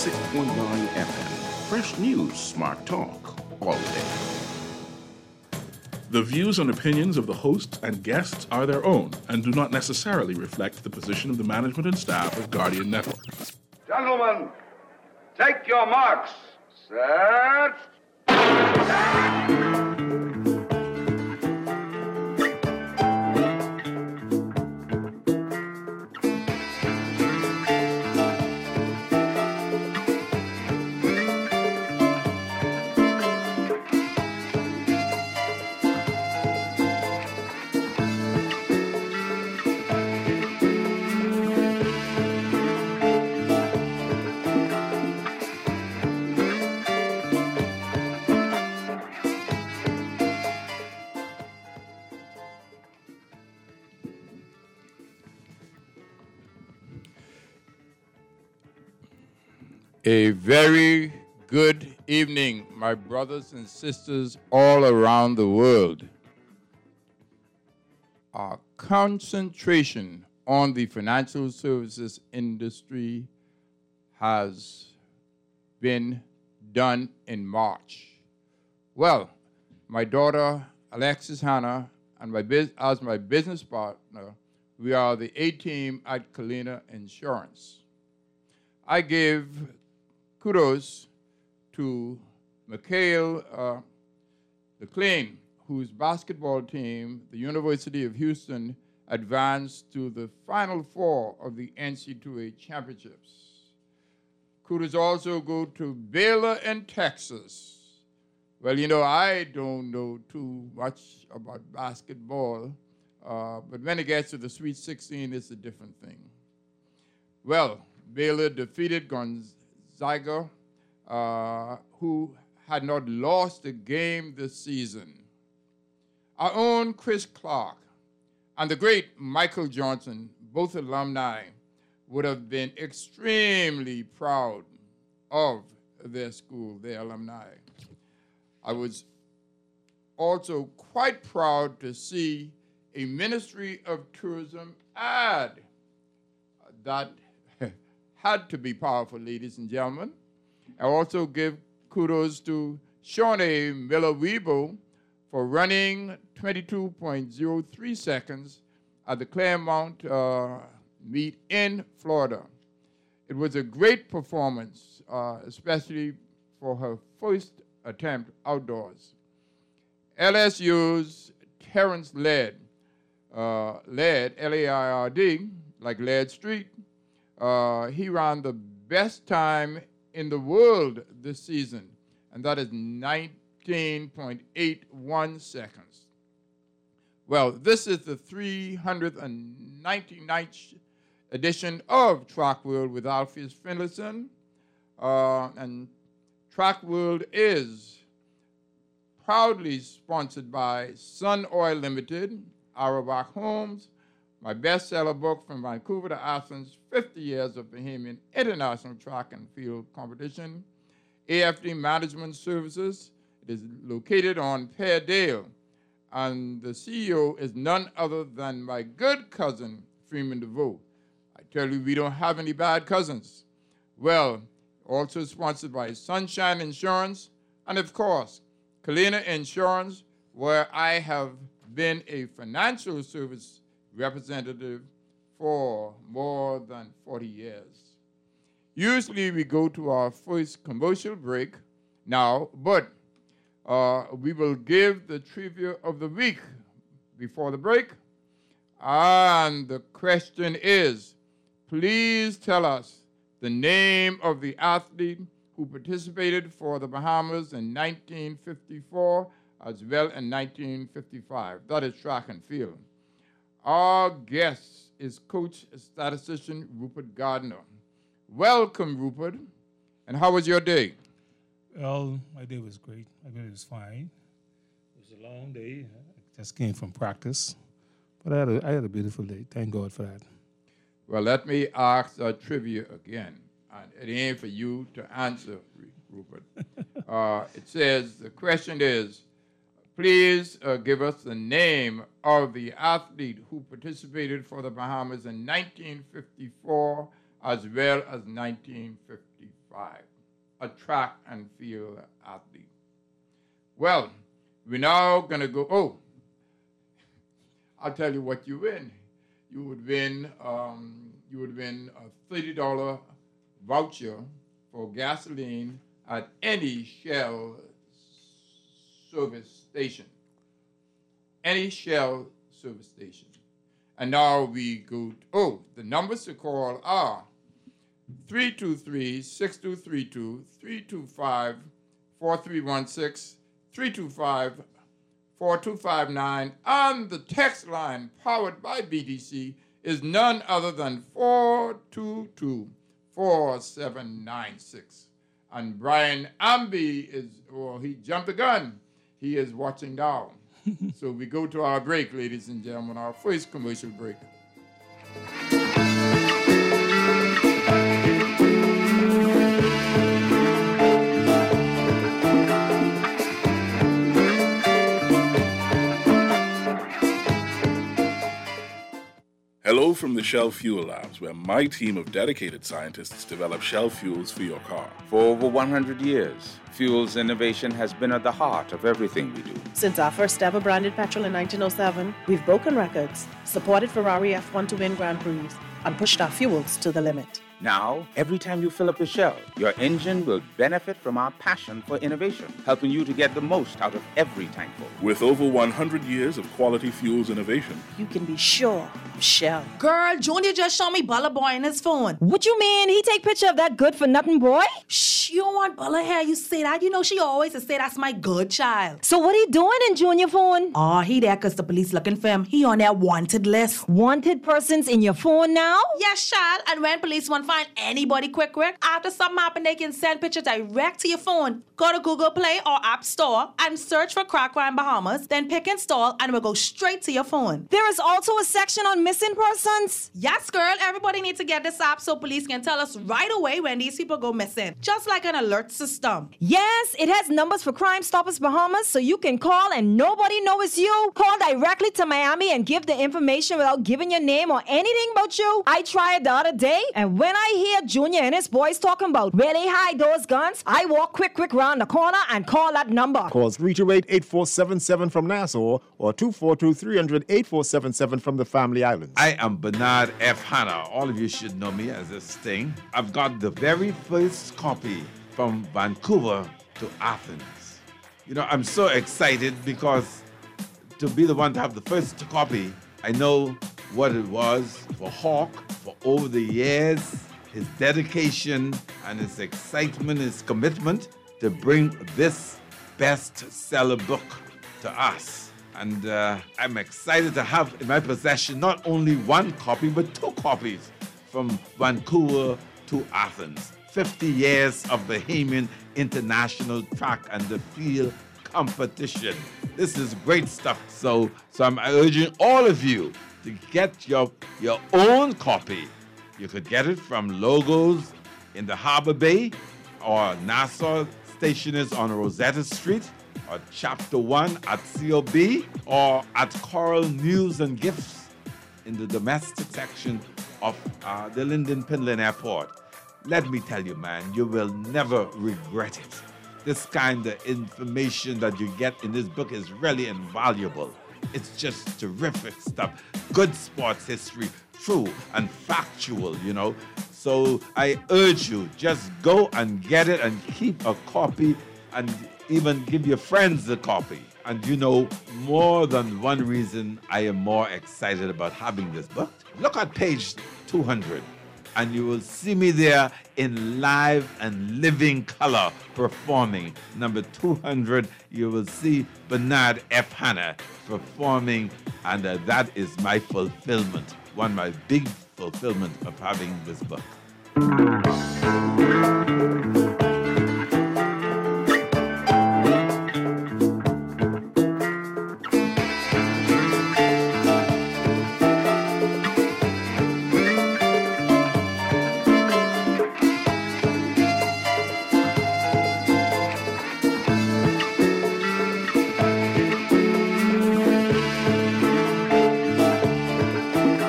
96.9 FM. Fresh news, smart talk, all day. The views and opinions of the hosts and guests are their own and do not necessarily reflect the position of the management and staff of Guardian Network. Gentlemen, take your marks. Set. A very good evening, my brothers and sisters all around the world. Our concentration on the financial services industry has been done in March. Well, my daughter, Alexis Hannah, and as my business partner, we are the A-team at Kalina Insurance. I give kudos to Mikhail McLean, whose basketball team, the University of Houston, advanced to the Final Four of the NCAA championships. Kudos also go to Baylor in Texas. Well, you know, I don't know too much about basketball, but when it gets to the Sweet 16, it's a different thing. Well, Baylor defeated Gonzaga, who had not lost a game this season. Our own Chris Clark and the great Michael Johnson, both alumni, would have been extremely proud of their school, their alumni. I was also quite proud to see a Ministry of Tourism ad that had to be powerful, ladies and gentlemen. I also give kudos to Shawnee Miller-Weebo for running 22.03 seconds at the Claremont meet in Florida. It was a great performance, especially for her first attempt outdoors. LSU's Terrence Laird, L-A-I-R-D, like Laird Street, he ran the best time in the world this season, and that is 19.81 seconds. Well, this is the 399th edition of Track World with Alpheus Finlayson, and Track World is proudly sponsored by Sun Oil Limited, Auerbach Homes, my bestseller book From Vancouver to Athens, 50 Years of Bahamian International Track and Field Competition, AFD Management Services. It is located on Pear Dale, and the CEO is none other than my good cousin, Freeman DeVoe. I tell you, we don't have any bad cousins. Well, also sponsored by Sunshine Insurance, and of course, Kalina Insurance, where I have been a financial service representative for more than 40 years. Usually we go to our first commercial break now, but we will give the trivia of the week before the break. And the question is, please tell us the name of the athlete who participated for the Bahamas in 1954 as well in 1955. That is track and field. Our guest is Coach Statistician Rupert Gardner. Welcome, Rupert. And how was your day? Well, my day was great. My day was fine. It was a long day. I just came from practice. But I had a beautiful day. Thank God for that. Well, let me ask the trivia again. And it ain't for you to answer, Rupert. It says, the question is, please give us the name of the athlete who participated for the Bahamas in 1954 as well as 1955. 25, a track and field athlete. Well, we're now going to go. Oh, I'll tell you what you win. You would win a $30 voucher for gasoline at any Shell service station. Any Shell service station. And now we go, the numbers to call are 323-6232, 325-4316, 325-4259, and the text line powered by BDC is none other than 422-4796. And Brian Amby he jumped the gun. He is watching down. So we go to our break, ladies and gentlemen, our first commercial break. Hello from the Shell Fuel Labs, where my team of dedicated scientists develop Shell fuels for your car. For over 100 years, fuels innovation has been at the heart of everything we do. Since our first ever branded petrol in 1907, we've broken records, supported Ferrari F1 to win Grand Prix, and pushed our fuels to the limit. Now, every time you fill up your Shell, your engine will benefit from our passion for innovation, helping you to get the most out of every tankful. With over 100 years of quality fuels innovation, You can be sure of Shell. Girl, Junior just showed me Bella Boy in his phone. What you mean? He take picture of that good-for-nothing boy? Shh, you don't want Bella here. You say that. You know she always say that's my good child. So what he doing in Junior phone? Oh, he there because the police looking for him. He on their wanted list. Wanted persons in your phone now? Yes, child. And when police want to find anybody quick, after something happen, they can send pictures direct to your phone. Go to Google Play or App Store and search for Crack Crime Bahamas. Then pick install and it will go straight to your phone. There is also a section on missing persons? Yes, girl. Everybody needs to get this app so police can tell us right away when these people go missing. Just like an alert system. Yes, it has numbers for Crime Stoppers Bahamas, so you can call and nobody knows it's you. Call directly to Miami and give the information without giving your name or anything about you. I tried the other day, and when I hear Junior and his boys talking about where they hide those guns, I walk quick round the corner and call that number. Call 328-8477 from Nassau or 242-300-8477 from the Family Islands. I am Bernard F. Hanna. All of you should know me as a Sting. I've got the very first copy from Vancouver to Athens. You know, I'm so excited because to be the one to have the first copy, I know what it was for Hawk for over the years, his dedication and his excitement, his commitment to bring this bestseller book to us. And I'm excited to have in my possession not only one copy, but two copies from Vancouver to Athens. 50 years of Bahamian International Track and the Field Competition. This is great stuff. So I'm urging all of you to get your own copy. You could get it from Logos in the Harbor Bay or Nassau Stationers on Rosetta Street or Chapter 1 at COB or at Coral News and Gifts in the domestic section of the Linden Pinland Airport. Let me tell you, man, you will never regret it. This kind of information that you get in this book is really invaluable. It's just terrific stuff. Good sports history, true and factual, you know. So I urge you, just go and get it and keep a copy and even give your friends a copy. And you know, more than one reason I am more excited about having this book. Look at page 200. And you will see me there in live and living color performing. Number 200, you will see Bernard F. Hanna performing, and that is my fulfillment, one of my big fulfillment of having this book.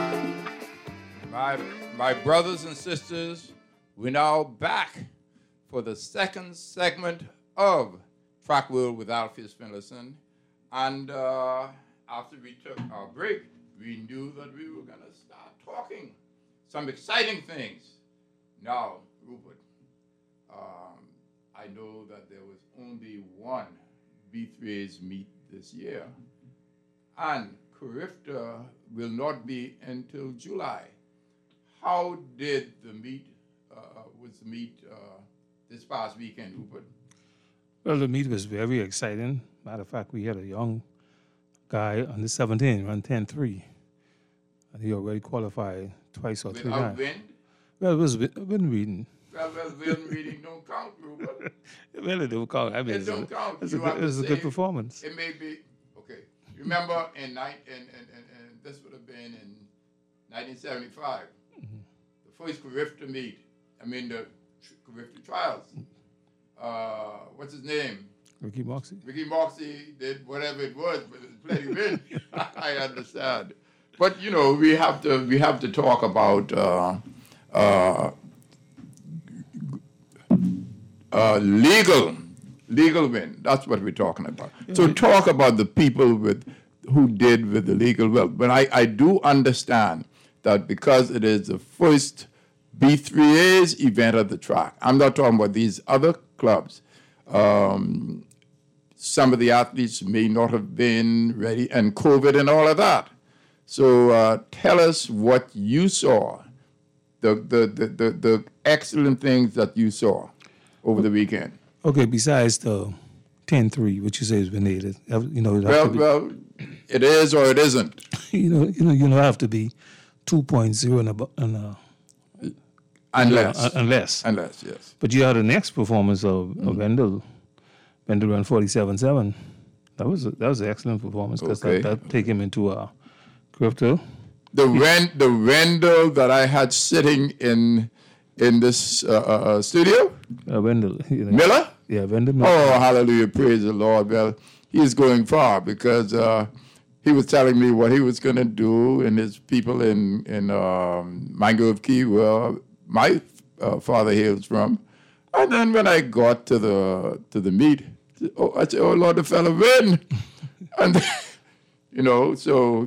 My brothers and sisters, we're now back for the second segment of Track World with Alpheus Finlayson. And after we took our break, we knew that we were going to start talking some exciting things. Now, Rupert, I know that there was only one B3A's meet this year, and Carifta will not be until July. How did the meet, this past weekend, Rupert? Well, the meet was very exciting. Matter of fact, we had a young guy on the 17, run 10-3. And he already qualified twice or three times. Wind? Well, it was wind reading. Well, wind reading don't count, Rupert. Well, it don't count. I mean, It don't count. It was a good performance. It may be, okay. Remember, in this would have been in 1975, the first Carifta meet, the Carifta trials. What's his name? Ricky Moxie. Ricky Moxie did whatever it was, but it plenty win. I understand. But we have to talk about legal win. That's what we're talking about. So talk about the people who did with the legal will. But I do understand that because it is the first B3A's event at the track. I'm not talking about these other clubs. Some of the athletes may not have been ready, and COVID and all of that. So tell us what you saw, the excellent things that you saw over the weekend. Okay, besides the 10-3, which you say has been aided, Well, it is or it isn't. you have to be 2.0 Unless, yes. But you had the next performance of Wendell. Wendell ran 47.7. That was an excellent performance because that take him into crypto. The Wendell that I had sitting in this studio. Wendell Miller. Yeah, Wendell Miller. Oh, hallelujah! Praise the Lord. Well, he's going far because he was telling me what he was going to do, and his people in Mangrove Key, where my father hails from. And then when I got to the meet, I said, "Oh Lord, the fella win!" And so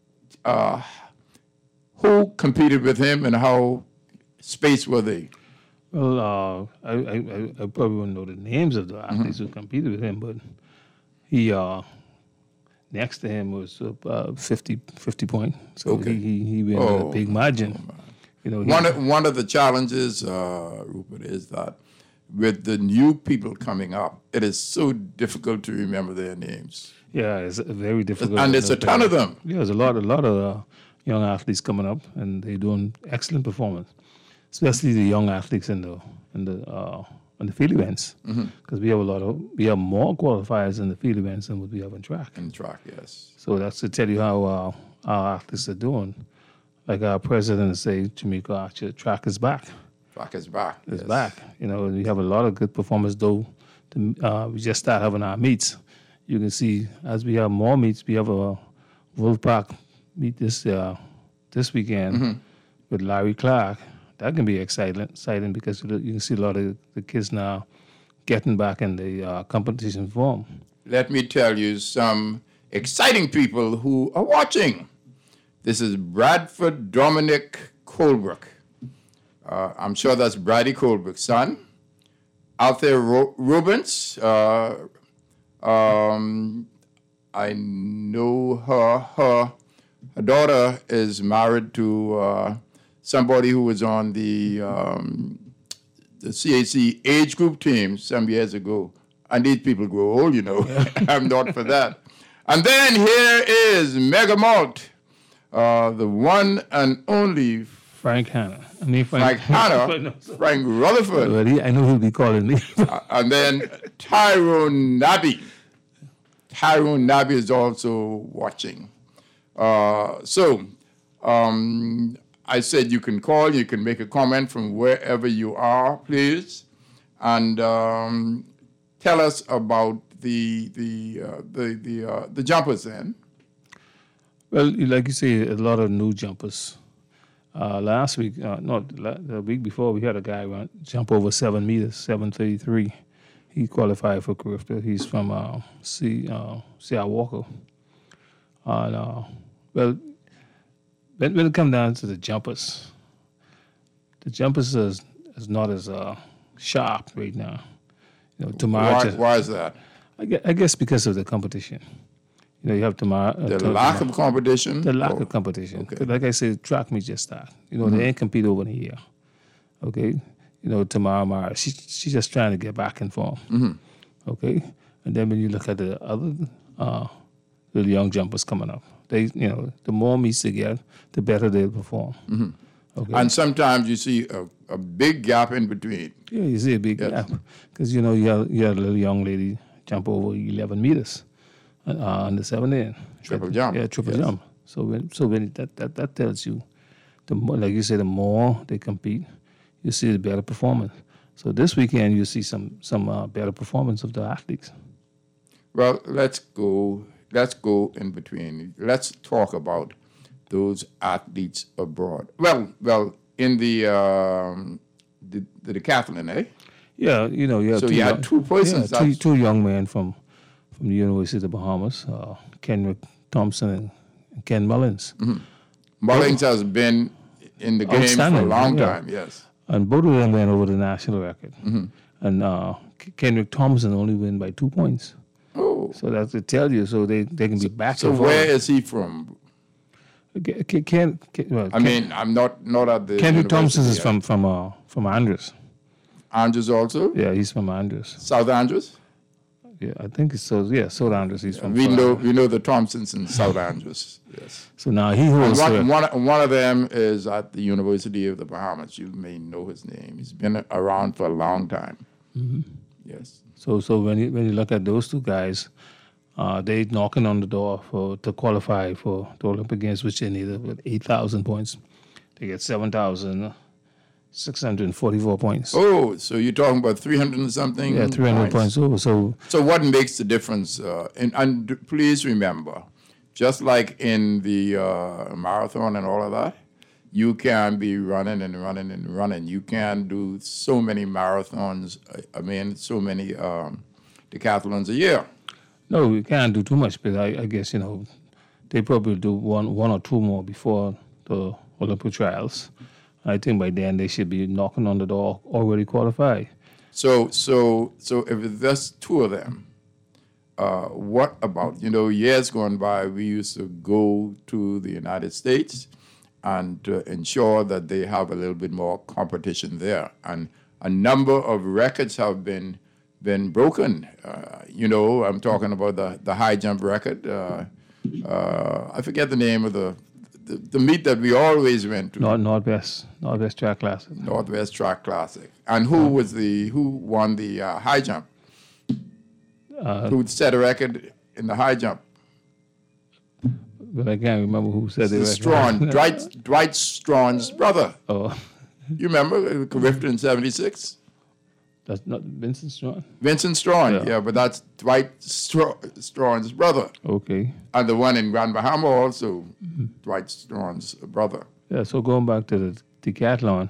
who competed with him, and how spaced were they? Well, I probably wouldn't know the names of the athletes who competed with him, but he next to him was 50 point. So he won a big margin. One of the challenges, Rupert, is that with the new people coming up, it is so difficult to remember their names. Yeah, it's very difficult. And there's a ton of them. Yeah, there's a lot of young athletes coming up, and they're doing excellent performance, especially the young athletes in the field events, because we have more qualifiers in the field events than what we have in track. In track, yes. So that's to tell you how our athletes are doing. Like our president say, Jamaica Archer, track is back. Track is back. It's back. We have a lot of good performers, though. We just start having our meets. You can see as we have more meets, we have a Wolfpack meet this weekend with Larry Clark. That can be exciting because you can see a lot of the kids now getting back in the competition form. Let me tell you some exciting people who are watching. This is Bradford Dominic Colebrook. I'm sure that's Brady Colebrook's son. Althea Rubens. I know her daughter is married to somebody who was on the CAC age group team some years ago. And these people grow old, I'm not for that. And then here is Mega Malt, the one and only Frank Hanna. Frank Hanna, Frank Rutherford. Well, I know he'll be calling me. And then Tyrone Nabi. Tyrone Nabi is also watching. I said you can call, you can make a comment from wherever you are, please, and tell us about the jumpers then. Well, like you say, a lot of new jumpers. Last week, the week before, we had a guy jump over 7 meters, 7:33. He qualified for Carifta. He's from C.R. Walker. Well, when it comes down to the jumpers is not as sharp right now. You know, tomorrow. Why is that? I guess because of the competition. You know, you have tomorrow. The lack of competition? The lack of competition. Okay. Like I said, track meets just start. You know, they ain't compete over the year. Okay? You know, tomorrow, she's just trying to get back in form. Okay? And then when you look at the other little young jumpers coming up, the more meets they get, the better they'll perform. Okay? And sometimes you see a big gap in between. Yeah, you see a big gap. Because, you had a little young lady jump over 11 meters. On the 7 triple jump. Yeah, triple jump. So when that tells you, the more, like you say, the more they compete, you see the better performance. So this weekend you see some better performance of the athletes. Well, let's go in between. Let's talk about those athletes abroad. Well, in the decathlon, eh? Yeah, you had so you had two persons. Yeah, two young men from the University of the Bahamas, Kenrick Thompson and Ken Mullins. Mullins has been in the game for a long time, yes. And both of them went over the national record. And Kenrick Thompson only win by 2 points. Oh. So that's to tell you, so they can be back. So where is he from? I'm not at the Kenrick Thompson is from Andrews. Andrews also? Yeah, he's from Andrews. South Andrews? Yeah, I think it's so. Yeah, South Andrews. He's from. We know the Thompsons in South Andrews. Yes. So now he holds. One of them is at the University of the Bahamas. You may know his name. He's been around for a long time. Yes. So when you look at those two guys, they knocking on the door to qualify for the Olympic Games, which they need with 8,000 points. They get 7,644 points. Oh, so you're talking about 300 and something? Yeah, 300 points over. So what makes the difference? And please remember, just like in the marathon and all of that, you can be running and running and running. You can do so many marathons, so many decathlons a year. No, we can't do too much, but I guess, they probably do one or two more before the Olympic trials. I think by then they should be knocking on the door already qualified. So if there's two of them, what about, years gone by, we used to go to the United States and ensure that they have a little bit more competition there. And a number of records have been broken. I'm talking about the high jump record. I forget the name of the meet that we always went to. Northwest Track Classic. Northwest Track Classic. And who won the high jump? Who set a record in the high jump? But I can't remember who said it. Dwight Strawn's brother. Oh. You remember Carifta in 76? That's not Vincent Strawn? Vincent Strawn, yeah, but that's Dwight Strawn's brother. Okay. And the one in Grand Bahama also, Dwight Strawn's brother. Yeah, so going back to the decathlon,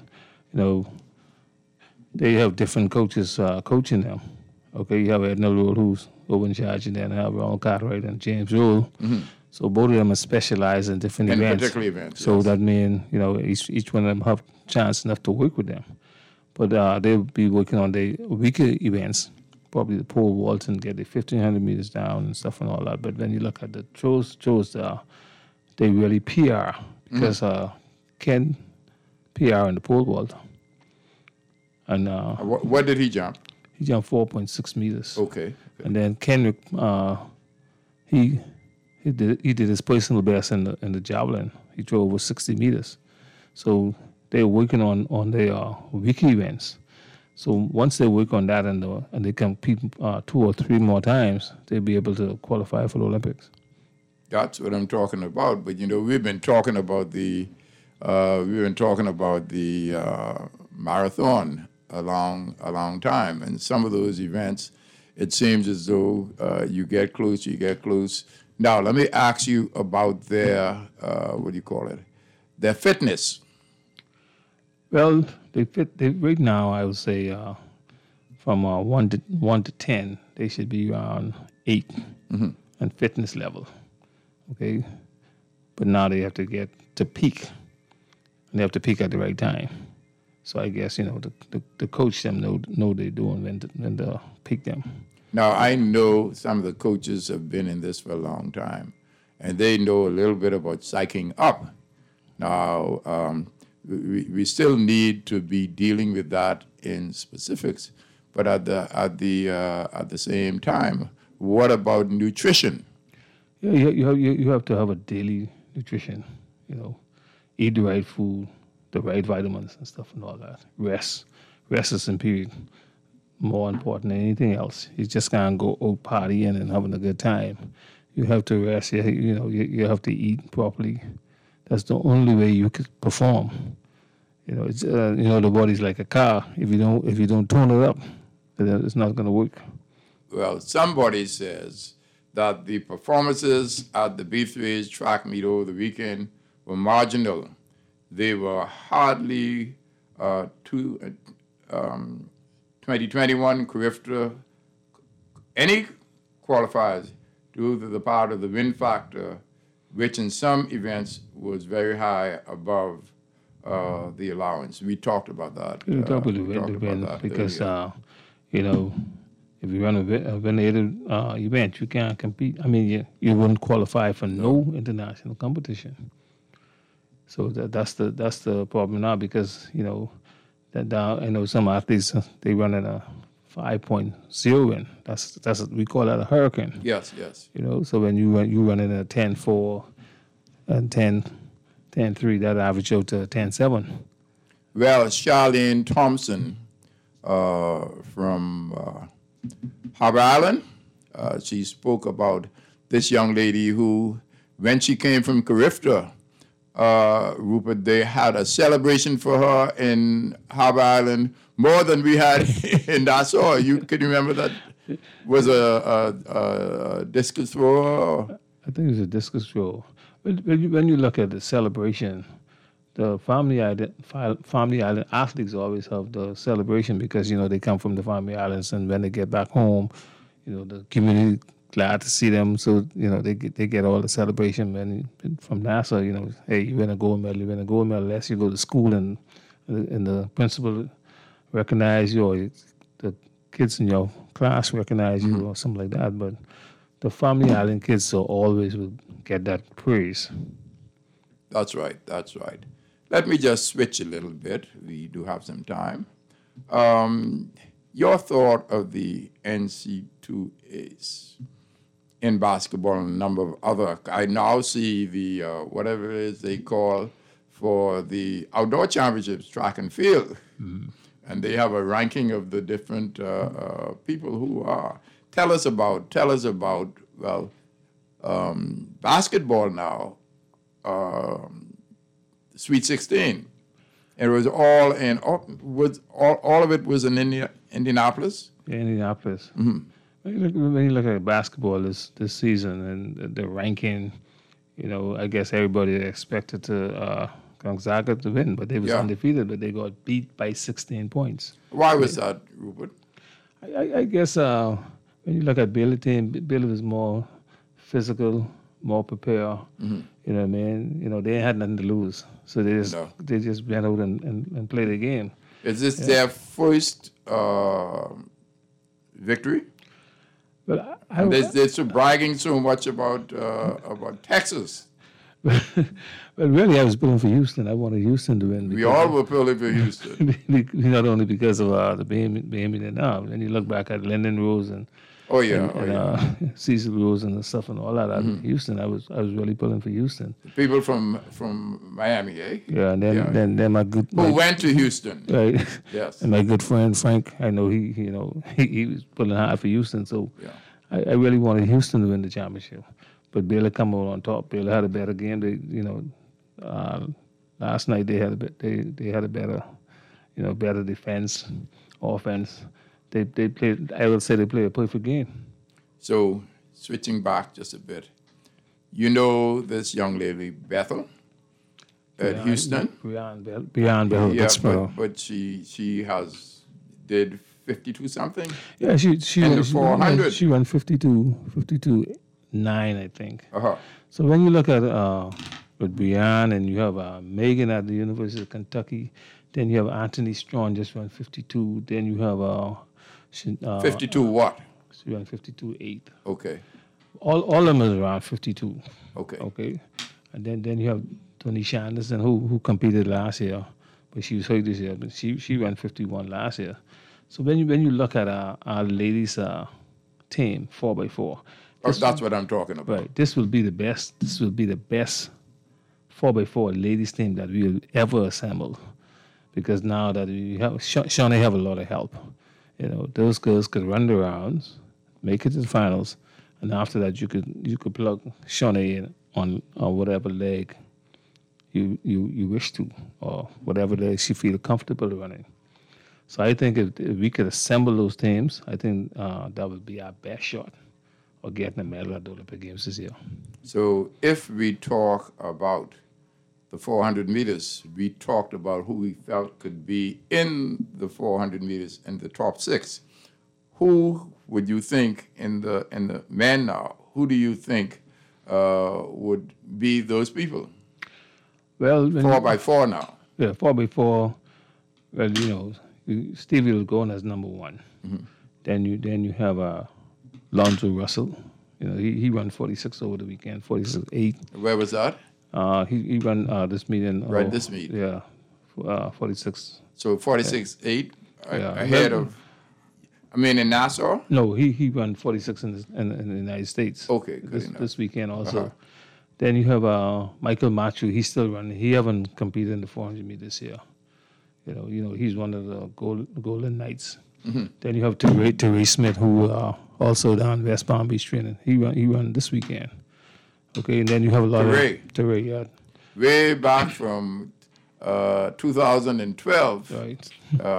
they have different coaches coaching them. Okay, you have Edna Rule, who's over in charge, and then have Ronald Cartwright and James Rule. So both of them are specialized in different events. In particular events, So that means, each one of them have chance enough to work with them. But they'll be working on the weaker events, probably the pole vault and get the 1,500 meters down and stuff and all that. But when you look at the throws, they really PR because Ken PR in the pole vault. And what did he jump? He jumped 4.6 meters. Okay. And then Kenrick, he did his personal best in the javelin. He threw over 60 meters. So they're working on their weaker events. So once they work on that and they compete 2 or 3 more times, they'll be able to qualify for the Olympics. That's what I'm talking about. But we've been talking about the marathon a long time, and some of those events, it seems as though you get close. Now let me ask you about their their fitness. Well, they fit. They right now, I would say, from 1 to 10, they should be around 8 on fitness level. Okay, but now they have to get to peak, and they have to peak at the right time. So I guess the coach them know they're doing when to peak them. Now, I know some of the coaches have been in this for a long time, and they know a little bit about psyching up. Now, we still need to be dealing with that in specifics, but at the same time, what about nutrition? Yeah, you have to have a daily nutrition. Eat the right food, the right vitamins and stuff and all that. Rest is imperative. More important than anything else. You just can't go out partying and having a good time. You have to rest. You have to eat properly. That's the only way you can perform. It's the body's like a car. If you don't tone it up, then it's not going to work. Well, somebody says that the performances at the B3's track meet over the weekend were marginal. They were hardly 2021 Carifta, any qualifiers due to the part of the wind factor, which in some events was very high above the allowance. We talked about that. We talked about the wind because, if you run a ventilated event, you can't compete. I mean, you wouldn't qualify for no international competition. So that's the problem now because, I know some athletes, they run at a 5.0 wind. That's we call that a hurricane. Yes. So when you run in a 10.4 and 10.3, that average out to 10.7. Well, Charlene Thompson from Harbor Island, she spoke about this young lady who, when she came from Carifta, Rupert, they had a celebration for her in Harbor Island more than we had in Nassau. Can you remember that? Was a discus thrower? I think it was a discus thrower. When you look at the celebration, the Family Island athletes always have the celebration because they come from the Family Islands, and when they get back home, the community glad to see them, so they get all the celebration. And from NASA, hey, you win a gold medal, unless you go to school and the principal recognize you, or the kids in your class recognize you, or something like that. But the Family Island kids always will get that praise. That's right. Let me just switch a little bit. We do have some time. Your thought of the NC2As in basketball and a number of other. I now see the, whatever it is they call for the outdoor championships, track and field. And they have a ranking of the different people who are. Tell us about, basketball now, Sweet 16. It was all all of it was in Indianapolis? Yeah, Indianapolis. When you look at basketball this season and the ranking, I guess everybody expected Gonzaga to win, but they was undefeated, but they got beat by 16 points. Why was that, Rupert? I guess when you look at Baylor team, Baylor was more physical, more prepared. You know what I mean? They had nothing to lose, so they just went out and played the game. Is this their first victory? Well, they're so bragging so much about Texas. Well, really, I was pulling for Houston. I wanted Houston to win. We all were pulling for Houston. Not only because of the Bahamian now. Then you look back at Lyndon Rose and Cecil Rose and the stuff and all that. Houston, I was really pulling for Houston. People from Miami, eh? Yeah, and then my good. Who went to Houston? Right. Yes. And my good friend Frank, I know he was pulling hard for Houston, so I really wanted Houston to win the championship. But Baylor come out on top. Baylor had a better game. They, last night they had a better, better defense, offense. They played. I would say they played a perfect game. So switching back just a bit, this young lady Bethel. at Houston. Beyond Bell, Yeah, Pittsburgh. but she did 52 something. Yeah, she in the won, 400. she won 52-9, I think. Uh-huh. So when you look at with Breanne, and you have Megan at the University of Kentucky, then you have Anthony Strong just won 52. Then you have 52 what? She won 52-8. Okay. All of them is around 52. Okay. Okay. And then you have Tonisha Anderson who competed last year, but she was hurt this year. But she ran 51 last year. So when you look at our ladies team 4x4, that's what I'm talking about. Right. This will be the best. This will be the best 4x4 ladies team that we will ever assemble, because now that we have Shawnee have a lot of help. You know, those girls could run the rounds, make it to the finals, and after that you could plug Shawnee in on whatever leg you wish to, or whatever leg she feel comfortable running. So I think if we could assemble those teams, I think that would be our best shot of getting a medal at the Olympic Games this year. So if we talk about the 400 meters, we talked about who we felt could be in the 400 meters in the top 6. Who would you think in the men now? Who do you think would be those people? Well, 4x4 now. Yeah, 4x4. Well, you know, Stevie will go on as number 1. Mm-hmm. Then you have Lonzo Russell. You know, he ran 46 over the weekend, 46.8. Where was that? He ran this meeting. Right, this meet. Yeah, 46. So 46.8 Yeah. ahead of. I mean, in Nassau. No, he ran 46 in the United States. Okay, good this weekend also. Uh-huh. Then you have Michael Matthew. He's still running. He haven't competed in the 400 meters this year. You know, he's one of the Golden Knights. Mm-hmm. Then you have Terry Smith, who also down West Palm Beach training. He run this weekend. Okay, and then you have a lot of Terry, yeah. Way back from 2012. Right.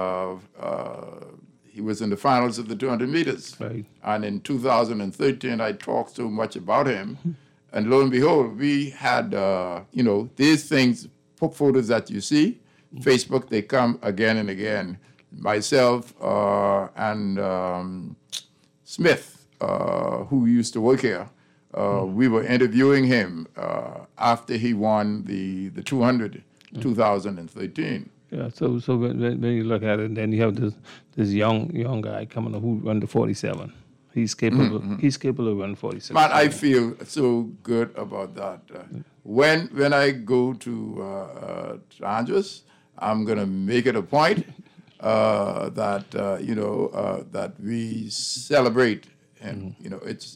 He was in the finals of the 200 meters. Right. And in 2013, I talked so much about him. And lo and behold, we had, these things, photos that you see, Facebook, they come again and again. Myself and Smith, who used to work here, we were interviewing him after he won the 200 2013. Yeah, so when you look at it, then you have this young guy coming up who run the 47. He's capable. Mm-hmm. He's capable of running 46. Man, I feel so good about that. When I go to Andres, I'm gonna make it a point that that we celebrate, and it's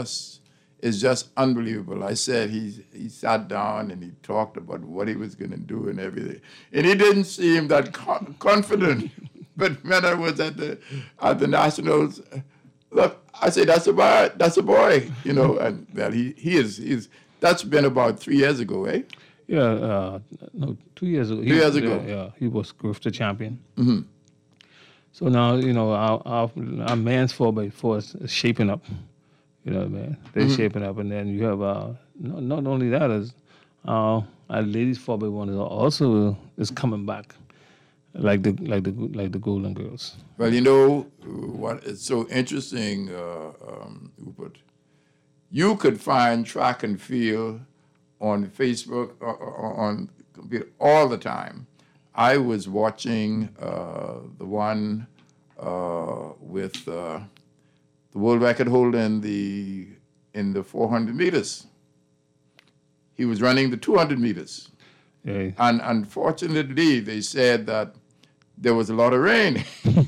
just unbelievable. I said he sat down and he talked about what he was going to do and everything, and he didn't seem that confident. But when I was at the Nationals, look, I said that's a boy, and well, he is. That's been about 3 years ago, eh? Yeah, no, 2 years ago. 2 years ago. Yeah, he was Grifter champion. Mm-hmm. So now our men's 4x4 is shaping up. You know what I mean? They're shaping up, and then you have not only that, as our ladies 4x1 is coming back, like the Golden Girls. Well, what is so interesting, Rupert, you could find track and field on Facebook or on computer all the time. I was watching the one with the world record holder in the 400 meters. He was running the 200 meters. Yeah. And unfortunately, they said that there was a lot of rain.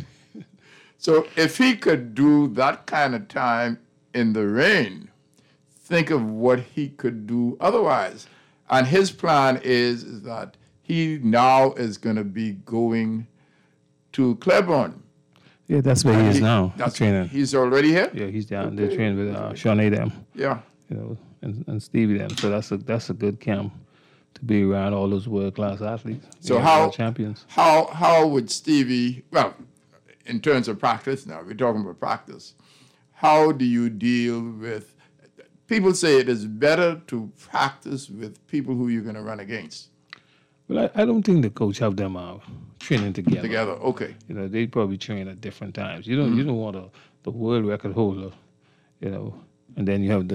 So if he could do that kind of time in the rain, think of what he could do otherwise. And his plan is that he now is going to be going to Claiborne. Yeah, that's where he is now. That's training. He's already here? Yeah, he's down there training with Shawnee them. Yeah. And Stevie them. So that's a good camp to be around all those world class athletes. So how champions? How would Stevie? Well, in terms of practice, now we're talking about practice. How do you deal with? People say it is better to practice with people who you're going to run against. Well, I don't think the coach have them training together. Together, okay. You know, they probably train at different times. You don't want the world record holder, you know, and then you have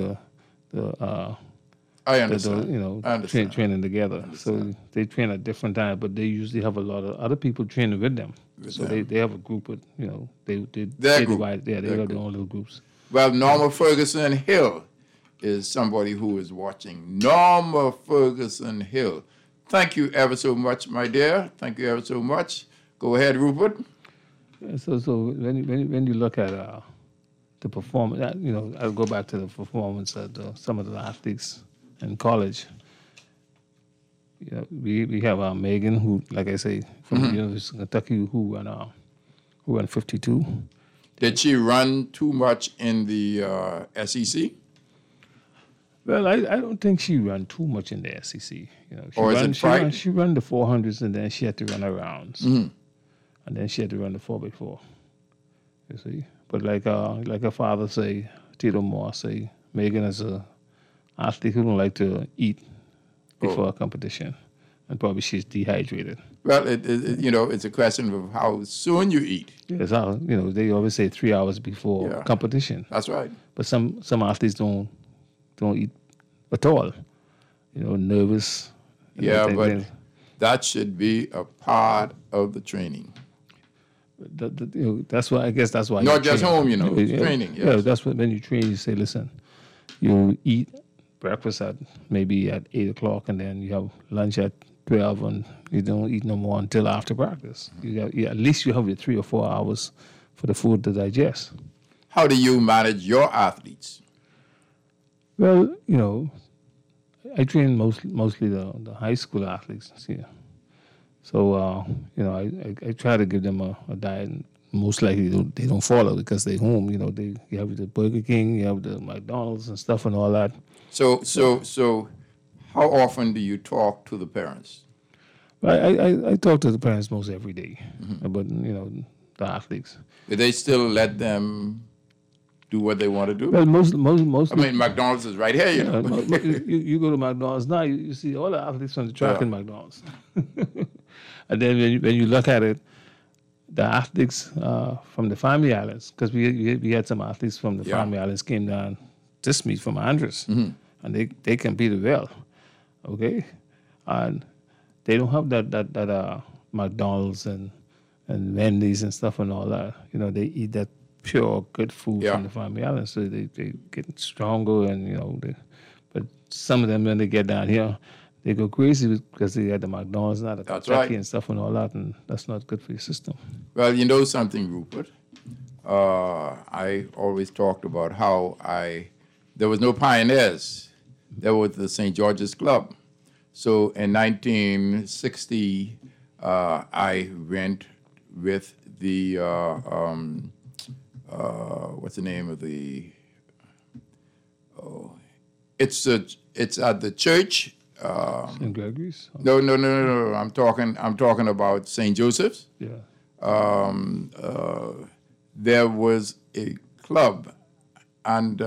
I understand. I understand. Training together. So they train at different times, but they usually have a lot of other people training with them. They have a group with, you know, they divide. Yeah, they have their own little groups. Well, Norma Ferguson Hill is somebody who is watching. Norma Ferguson Hill. Thank you ever so much, my dear. Thank you ever so much. Go ahead, Rupert. So when you look at the performance, you know, I'll go back to the performance of some of the athletes in college. You know, we have Megan, who, like I say, from the University of Kentucky, who ran 52. Did she run too much in the SEC? Well, I don't think she ran too much in the SEC. You know, she ran the 400s, and then she had to run her rounds, and then she had to run the 4x4. You see, but like her father say, Tito Moore say, Megan is a athlete who don't like to eat before a competition, and probably she's dehydrated. Well, it's a question of how soon you eat. Yes, you know, they always say 3 hours before competition. That's right. But some athletes don't eat at all. You know, nervous. Yeah, but that should be a part of the training. You know, that's why, I guess that's why. Not just home, you know, training. Yes. Yeah, that's what, when you train, you say, listen, you eat breakfast maybe at 8 o'clock, and then you have lunch at 12, and you don't eat no more until after practice. At least you have your 3 or 4 hours for the food to digest. How do you manage your athletes? Well, you know, I train mostly the high school athletes here. So, you know, I try to give them a diet. Most likely they don't follow because they're home. You know, you have the Burger King, you have the McDonald's and stuff and all that. So how often do you talk to the parents? I talk to the parents most every day about, you know, the athletes. Do they still let them do what they want to do? Well, most. I mean, McDonald's is right here, you know. You go to McDonald's now, you see all the athletes on the track in McDonald's. And then when you look at it, the athletes from the Family Islands, because we had some athletes from the Family Islands came down this meet from Andres, and they competed well, okay, and they don't have that McDonald's and Wendy's and stuff and all that. You know, they eat that pure good food from the Family Islands, so they get stronger, and you know, but some of them when they get down here, they go crazy because they had the McDonald's, not the Kentucky and stuff and all that, and that's not good for your system. Well, you know something, Rupert? I always talked about how there was no pioneers. There was the St. George's Club. So in 1960, I went with the, what's the name of the, it's at the church. St. Gregory's? No. I'm talking about St. Joseph's. Yeah. There was a club, and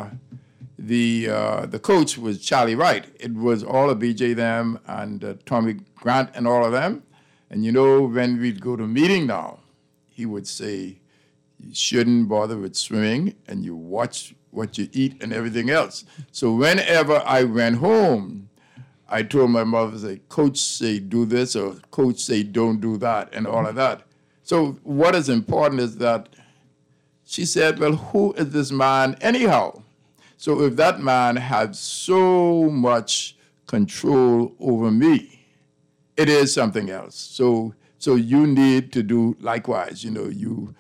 the coach was Charlie Wright. It was all of BJ them and Tommy Grant and all of them. And you know, when we'd go to meeting now, he would say, you shouldn't bother with swimming, and you watch what you eat and everything else. So whenever I went home, I told my mother, say, Coach say do this, or Coach say don't do that, and all of that. So what is important is that she said, well, who is this man anyhow? So if that man had so much control over me, it is something else. So you need to do likewise. You know, you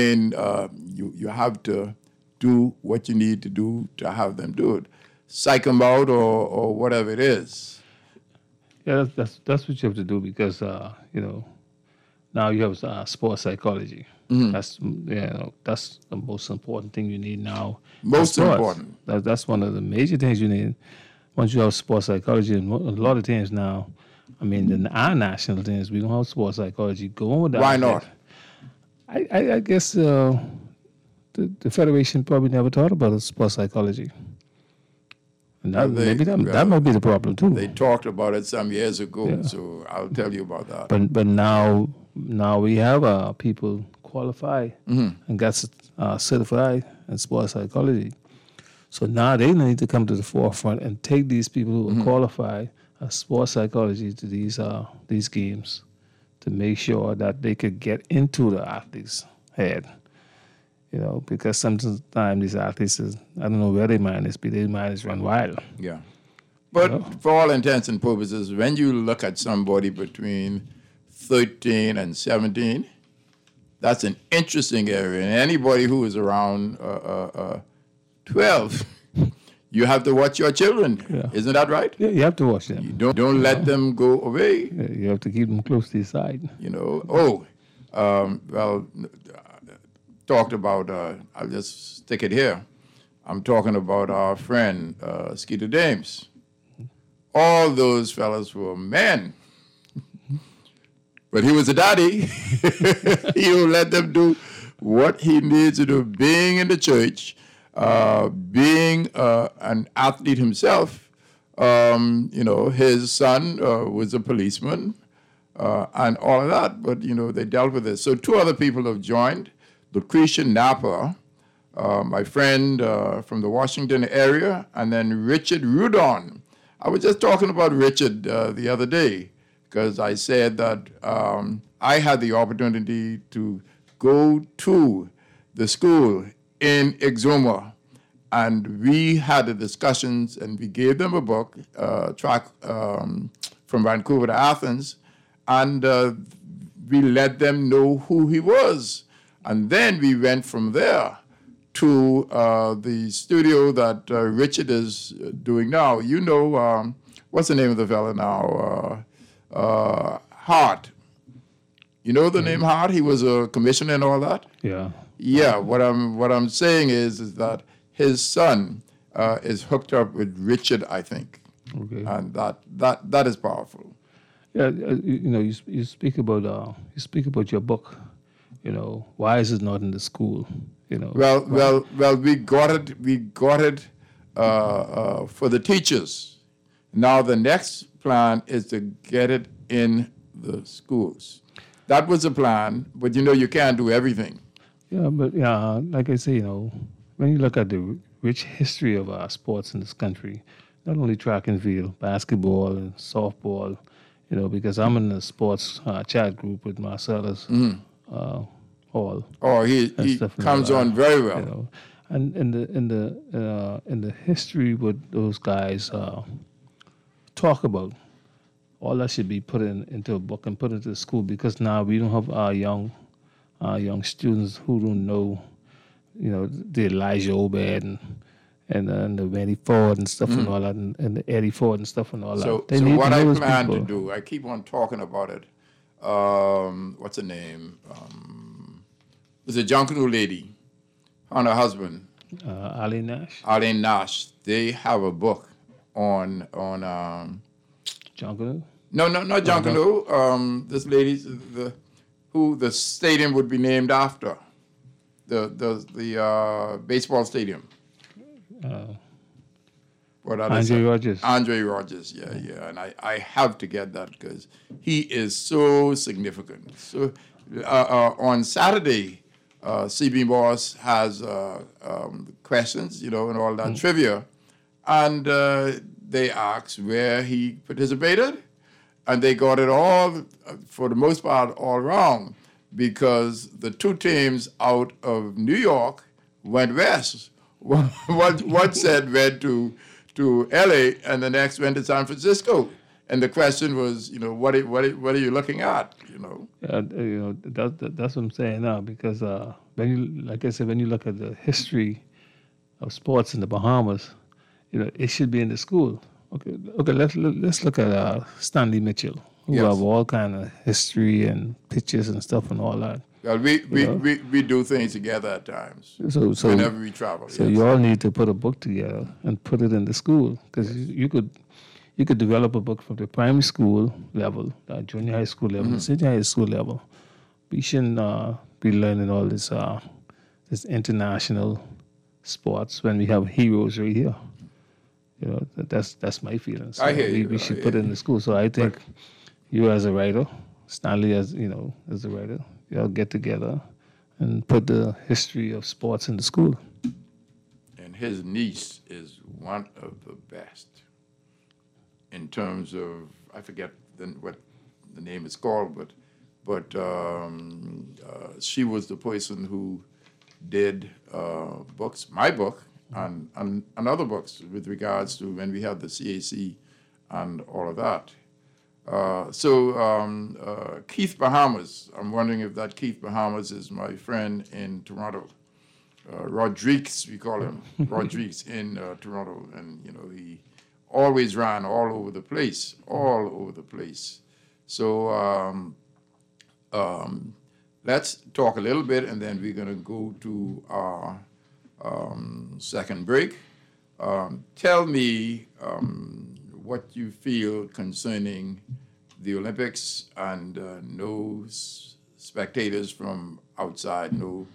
have to do what you need to do to have them do it. Psych them out or whatever it is. Yeah, that's what you have to do because, you know, now you have sports psychology. That's the most important thing you need now. Most important. That's one of the major things you need. Once you have sports psychology, and a lot of teams now, I mean, our national teams, we don't have sports psychology. Go on with that. Why not? I guess the federation probably never thought about sports psychology. And that might be the problem too. They talked about it some years ago, so I'll tell you about that. But now we have people qualify and get certified in sports psychology. So now they need to come to the forefront and take these people who are qualified as sports psychology to these games to make sure that they could get into the athlete's head. Because sometimes these athletes, I don't know where their mind is, but their mind is run wild. Yeah. But for all intents and purposes, when you look at somebody between 13 and 17, that's an interesting area. And anybody who is around 12, you have to watch your children. Yeah. Isn't that right? Yeah, you have to watch them. You don't let them go away. Yeah, you have to keep them close to your side. Talked about, I'll just stick it here. I'm talking about our friend, Skeeter Dames. All those fellas were men. But he was a daddy. He will let them do what he needs to do, being in the church, being an athlete himself. His son was a policeman and all of that, but, they dealt with it. So 2 other people have joined. Lucretia Napa, my friend from the Washington area, and then Richard Rudon. I was just talking about Richard the other day because I said that I had the opportunity to go to the school in Exuma, and we had the discussions, and we gave them a book, track from Vancouver to Athens, and we let them know who he was. And then we went from there to the studio that Richard is doing now. What's the name of the fella now? Hart. You know the name Hart? He was a commissioner and all that? Yeah. Yeah, what I'm saying is that his son is hooked up with Richard, I think. Okay. And that is powerful. Yeah, you speak about your book. Why is it not in the school? Well, we got it for the teachers. Now the next plan is to get it in the schools. That was the plan, but you can't do everything. Yeah, but like I say, when you look at the rich history of our sports in this country, not only track and field, basketball and softball, because I'm in the sports chat group with Marcellus. Hall. Oh, he comes on very well. And in the history what those guys talk about, all that should be put into a book and put into the school, because now we don't have our young students who don't know, the Elijah Obed and the Randy Ford and stuff and all that, and the Eddie Ford and stuff and all that. So what I plan to do, I keep on talking about it. What's her name? There's a Junkanoo lady and her husband. Arlene Nash. Arlene Nash. They have a book on Junkanoo? No, not Junkanoo. This lady's who the stadium would be named after. The baseball stadium. Andre Rogers. Andre Rogers, yeah. And I have to get that because he is so significant. So on Saturday, CB Moss has questions, and all that trivia. And they asked where he participated. And they got it all, for the most part, all wrong, because the 2 teams out of New York went west. One said went to LA, and the next went to San Francisco. And the question was, what are you looking at? That's what I'm saying now, because like I said, when you look at the history of sports in the Bahamas, it should be in the school. Okay. Let's look at Stanley Mitchell, who have all kind of history and pictures and stuff and all that. Well, we do things together at times. So whenever we travel. So you all need to put a book together and put it in the school, because you could develop a book from the primary school level, junior high school level, senior high school level. We shouldn't be learning all this international sports when we have heroes right here. That's my feeling. So I hear you. we should put it in the school. So I think you as a writer, Stanley as a writer, y'all get together and put the history of sports in the school. And his niece is one of the best in terms of, I forget what the name is called, but she was the person who did books, my book, and other books with regards to when we had the CAC and all of that. So Keith Bahamas, I'm wondering if that Keith Bahamas is my friend in Toronto. Rodriguez, we call him, Rodriguez in Toronto. And, he always ran all over the place. So let's talk a little bit, and then we're going to go to our second break. Tell me what you feel concerning the Olympics and no spectators from outside,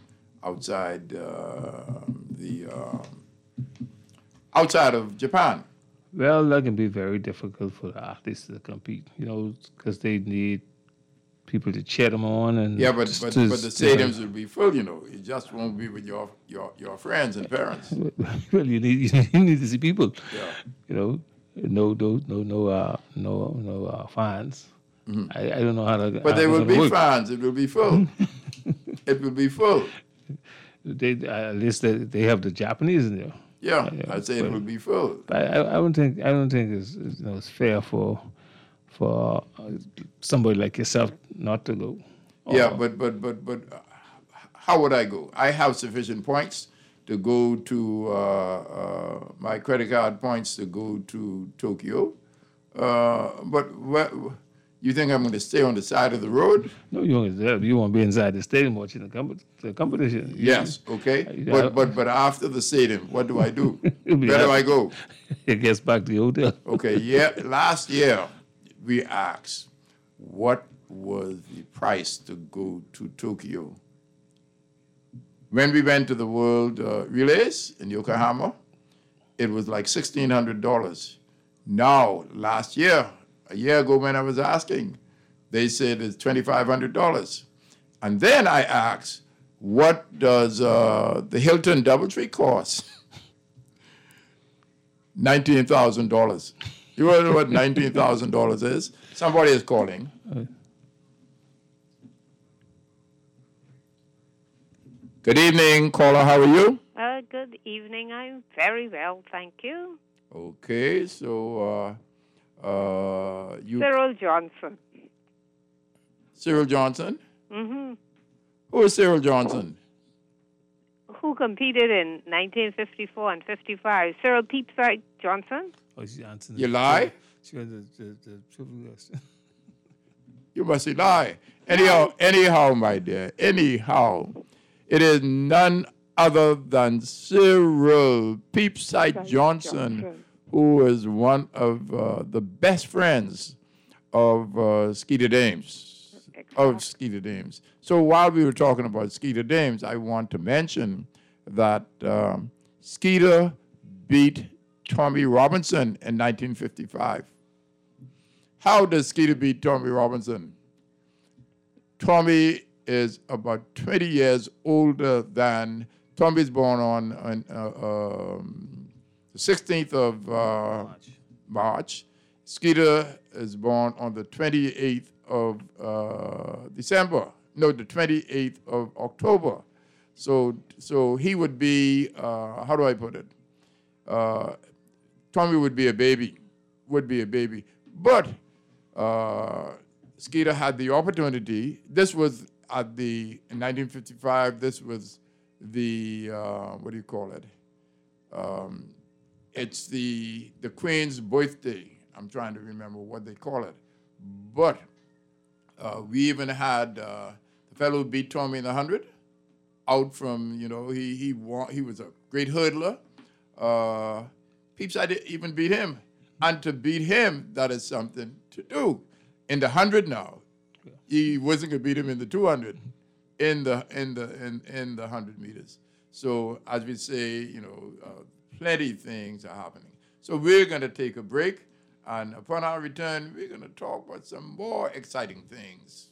outside of Japan. Well, that can be very difficult for the athletes to compete, because they need people to cheer them on. And yeah, but the stadiums will be full, It just won't be with your friends and parents. Well, you need to see people. Yeah. No fans. Mm-hmm. I don't know how to. But there will be fans. It will be full. It will be full. At least they have the Japanese in there. Yeah, I'd say it will be full. But I don't think it's fair for somebody like yourself not to go. Yeah, but how would I go? I have sufficient points to go to my credit card points to go to Tokyo. But you think I'm going to stay on the side of the road? No, you want to be inside the stadium watching the competition. Yes, okay. But after the stadium, what do I do? Where do I go? It gets back to the hotel. Okay, yeah. Last year, we asked, what was the price to go to Tokyo? When we went to the World Relays in Yokohama, it was like $1,600. Now, last year, a year ago when I was asking, they said it's $2,500. And then I asked, what does the Hilton Doubletree cost? $19,000. You know what $19,000 is? Somebody is calling. Good evening, caller. How are you? Good evening. I'm very well, thank you. Okay, so you... Cyril Johnson. Cyril Johnson? Mm-hmm. Who is Cyril Johnson? Who competed in 1954 and 55? Cyril Peepside Johnson? Oh, she's answering. You lie? She was the You must lie. Anyhow, my dear, it is none other than Cyril Peepside Johnson, who is one of the best friends of Skeeter Dames. So while we were talking about Skeeter Dames, I want to mention that Skeeter beat Tommy Robinson in 1955. How does Skeeter beat Tommy Robinson? Tommy is about 20 years older than Tommy's born on the 16th of March. Skeeter is born on the 28th of December. No, the 28th of October. So he would be, how do I put it? Tommy would be a baby. But Skeeter had the opportunity. This was in 1955, this was the, what do you call it? It's the Queen's birthday. I'm trying to remember what they call it. But we even had the fellow who beat Tommy in the 100 out from, he was a great hurdler. Peepside even beat him. And to beat him, that is something to do. In the 100 now, he wasn't going to beat him in the 200, in the 100 meters. So as we say, plenty of things are happening. So we're going to take a break, and upon our return, we're going to talk about some more exciting things.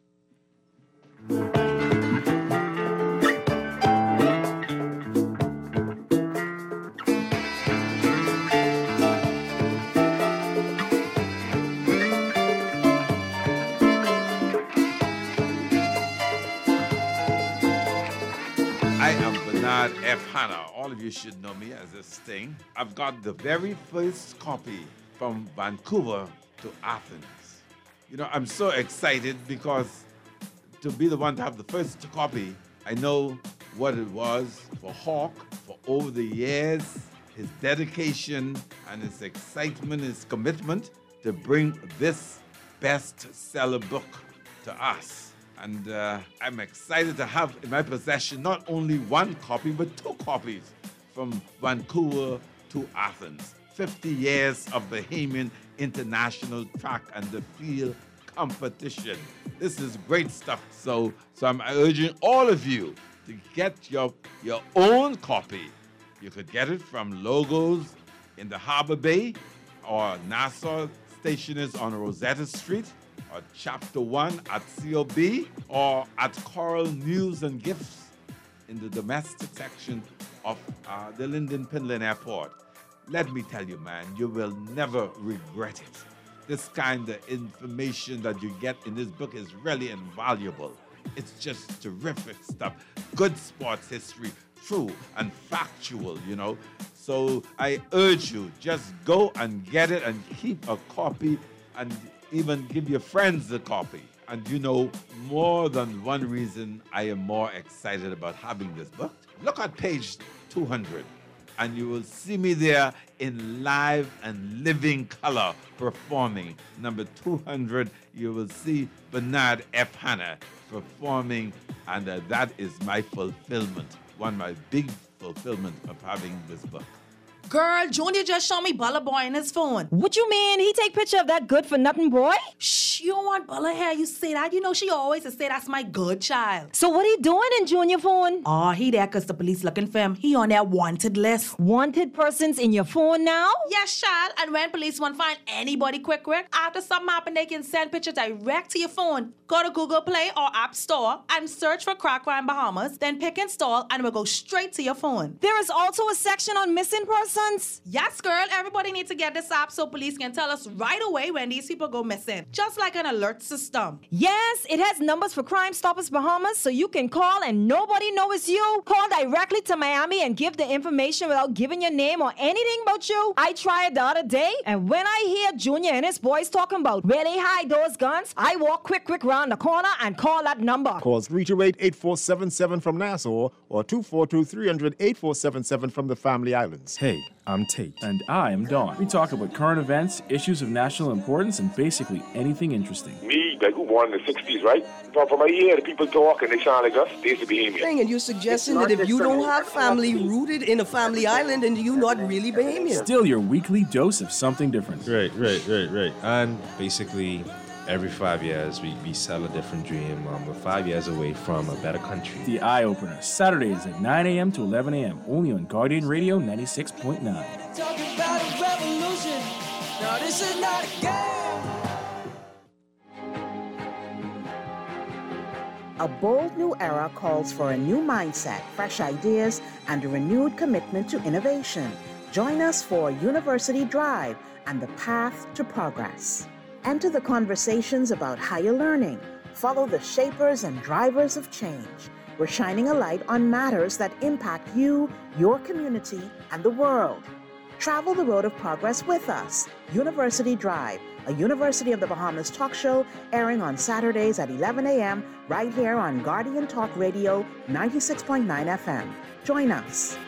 I am Bernard F. Hanna. All of you should know me as this thing. I've got the very first copy from Vancouver to Athens. You know, I'm so excited because to be the one to have the first copy, I know what it was for Hawk for over the years, his dedication and his excitement, his commitment to bring this bestseller book to us. And I'm excited to have in my possession not only one copy, but two copies from Vancouver to Athens. 50 years of Bahamian international track and the field competition. This is great stuff. So I'm urging all of you to get your own copy. You could get it from Logos in the Harbor Bay or Nassau Stationers on Rosetta Street, or Chapter 1 at COB, or at Coral News and Gifts in the domestic section of the Linden Pinland Airport. Let me tell you, man, you will never regret it. This kind of information that you get in this book is really invaluable. It's just terrific stuff. Good sports history, true and factual, you know. So I urge you, just go and get it and keep a copy and even give your friends a copy. And you know, more than one reason I am more excited about having this book. Look at page 200, and you will see me there in live and living color performing. Number 200, you will see Bernard F. Hanna performing, and that is my fulfillment, one of my big fulfillment of having this book. Girl, Junior just showed me Bella Boy in his phone. What you mean? He take picture of that good-for-nothing boy? Shh, you don't want Bella here. You say that. You know she always say that's my good child. So what he doing in Junior phone? Oh, he there because the police looking for him. He on their wanted list. Wanted persons in your phone now? Yes, child. And when police want to find anybody quick, after something happen, they can send pictures direct to your phone. Go to Google Play or App Store and search for Crack Crime Bahamas, then pick install, and it will go straight to your phone. There is also a section on missing persons. Yes, girl. Everybody needs to get this app so police can tell us right away when these people go missing. Just like an alert system. Yes, it has numbers for Crime Stoppers Bahamas, so you can call and nobody knows it's you. Call directly to Miami and give the information without giving your name or anything about you. I tried the other day, and when I hear Junior and his boys talking about where they hide those guns, I walk quick round the corner and call that number. Call 328-8477 from Nassau or 242-300-8477 from the Family Islands. Hey, I'm Tate. And I am Dawn. We talk about current events, issues of national importance, and basically anything interesting. Me, like, who born in the 60s, right? From I hear the people talk and they sound like us, they used to be Bahamian. And you're suggesting that if you don't have family rooted in a family island, then you're not really Bahamian. Still your weekly dose of something different. Right. And basically, every 5 years, we sell a different dream. We're 5 years away from a better country. The Eye Opener, Saturdays at 9 a.m. to 11 a.m., only on Guardian Radio 96.9. Talking about a revolution. No, this is not a game. A bold new era calls for a new mindset, fresh ideas, and a renewed commitment to innovation. Join us for University Drive and the path to progress. Enter the conversations about higher learning. Follow the shapers and drivers of change. We're shining a light on matters that impact you, your community, and the world. Travel the road of progress with us. University Drive, a University of the Bahamas talk show airing on Saturdays at 11 a.m. right here on Guardian Talk Radio 96.9 FM. Join us.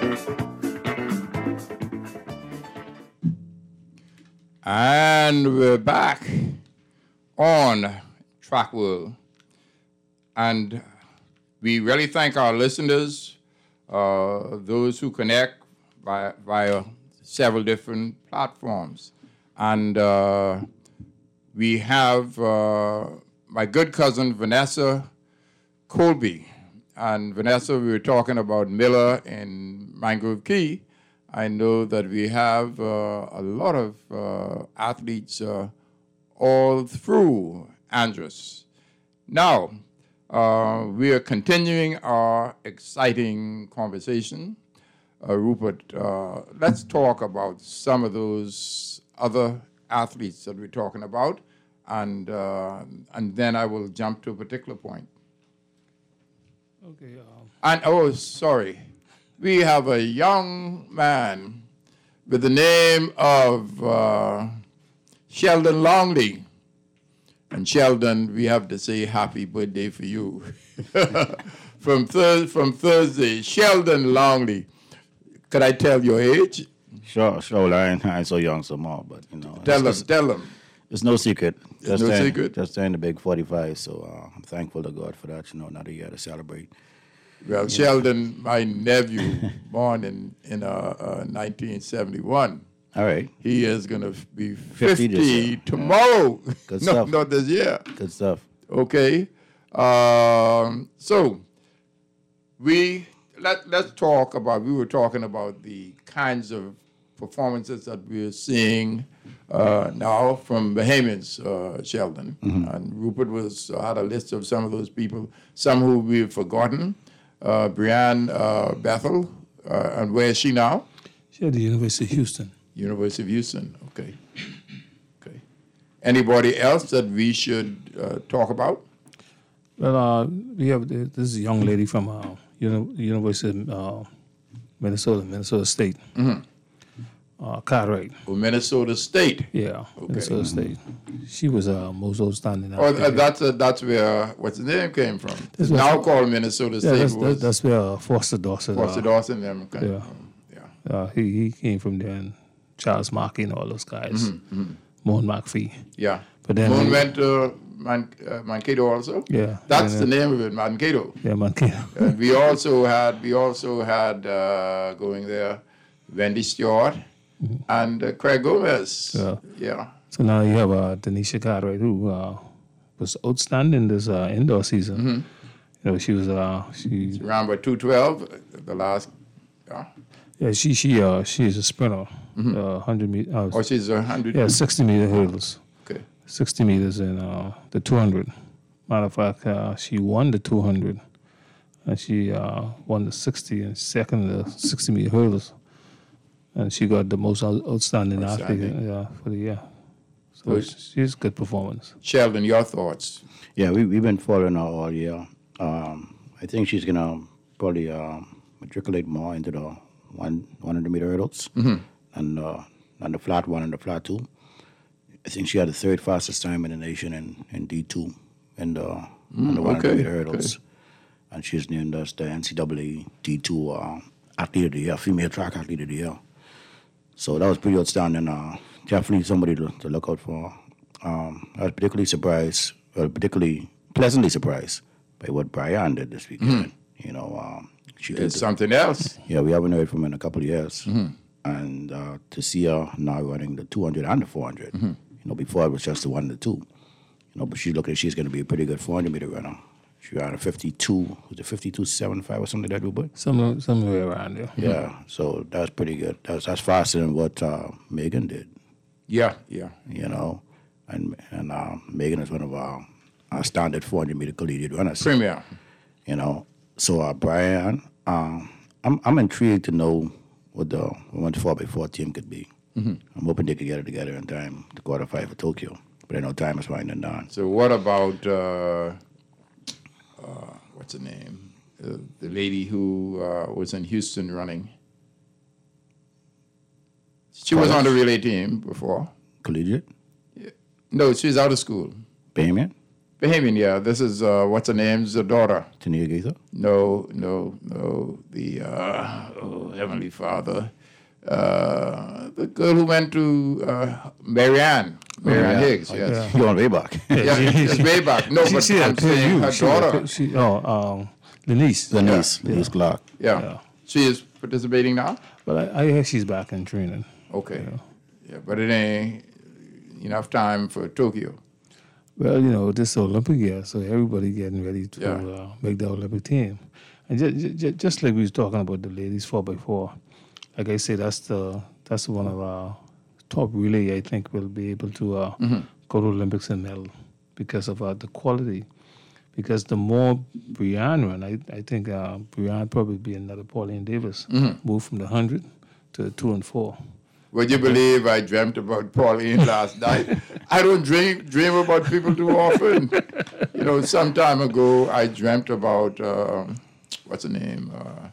And we're back on Track World. And we really thank our listeners, those who connect via several different platforms. And we have my good cousin, Vanessa Colby. And Vanessa, we were talking about Miller in Mangrove Key. I know that we have a lot of athletes all through Andros. Now, we are continuing our exciting conversation. Rupert, let's talk about some of those other athletes that we're talking about, and then I will jump to a particular point. Okay. And, oh, sorry. We have a young man with the name of Sheldon Longley. And Sheldon, we have to say happy birthday for you. from Thursday, Sheldon Longley. Could I tell your age? Sure. I ain't so young so more, but you know. Tell them. It's no secret. It's no secret. Just turned the big 45, so I'm thankful to God for that. You know, another year to celebrate. Well, Sheldon, my nephew, born in 1971. All right. He is going to be 50 tomorrow. Good stuff. Not this year. Good stuff. Okay. So let's talk about, we were talking about the kinds of performances that we're seeing now from Bahamians, Sheldon. Mm-hmm. And Rupert had a list of some of those people, some who we've forgotten. Brianne Bethel, and where is she now? She's at the University of Houston. University of Houston, okay. Anybody else that we should talk about? Well, we have this is a young lady from University of Minnesota State. Mm-hmm. Cartwright. Oh, Minnesota State. Yeah, okay. Minnesota State. She was most outstanding. That's where what's the name came from. It's now called Minnesota State. That's where Foster Dawson. Foster Dawson, them. Okay. Yeah. He came from there, and Charles Markey and all those guys. Mm-hmm. Moan McPhee. Yeah. But then Moan went to Mankato also. Yeah. That's the name of it, Mankato. Yeah, Mankato. And we also had going there Wendy Stewart. Mm-hmm. And Craig Gomez. Yeah. So now you have Denisha Cartwright, who was outstanding this indoor season. Mm-hmm. You know, she was she ran by 2:12 the last. Yeah, she is a sprinter. Mm-hmm. 100 meters. She's 100. Yeah, 60-meter hurdles. Okay. 60 meters in the 200. Matter of fact, she won the 200, and she won the 60 and second in the 60-meter hurdles. And she got the most outstanding athlete for the year. So she's good performance. Sheldon, your thoughts? Yeah, we've been following her all year. I think she's going to probably matriculate more into the 100-meter hurdles and the flat one and the flat two. I think she had the third fastest time in the nation in D2 in the 100-meter hurdles. Okay. And she's named as the NCAA D2 Athlete of the Year, Female Track Athlete of the Year. So that was pretty outstanding. Definitely somebody to look out for. I was particularly pleasantly surprised by what Brian did this weekend. Mm-hmm. You know, she did something else. Yeah, we haven't heard from her in a couple of years. Mm-hmm. And to see her now running the 200 and the 400. Mm-hmm. You know, before it was just the 1 and the 2. You know, but she's going to be a pretty good 400-meter runner. She ran a 52, was it 52.75 or something like that, Rupert? Somewhere around there. Yeah, so that's pretty good. That's faster than what Megan did. Yeah. You know, and Megan is one of our standard 400-meter collegiate runners. Premier. You know, so Brian, I'm intrigued to know what the 4x4 team could be. Mm-hmm. I'm hoping they could get it together in time to qualify for Tokyo. But I know time is winding down. So what about... what's her name? The lady who was in Houston running. She was on the relay team before. Collegiate? Yeah. No, she's out of school. Bahamian? Bahamian, yeah. This is, what's her name's daughter? Tania Gaither? No. The, Heavenly Father. The girl who went to Marianne Higgs, yes. You're on way back. Yeah, it's way back. No, but I'm saying her daughter. Lenise Clark. Yeah. She is participating now? But I hear she's back in training. Okay. Yeah, but it ain't enough time for Tokyo. Well, this is Olympic year, so everybody getting ready to make the Olympic team. And just like we was talking about the ladies 4x4, like I say, that's one of our top relay. I think will be able to go to Olympics and medal because of the quality. Because the more Brianne run, I think Brianne probably be another Pauline Davis, move from the 100 to the 2 and 4. Would you believe I dreamt about Pauline last night? I don't dream about people too often. Some time ago, I dreamt about, what's her name?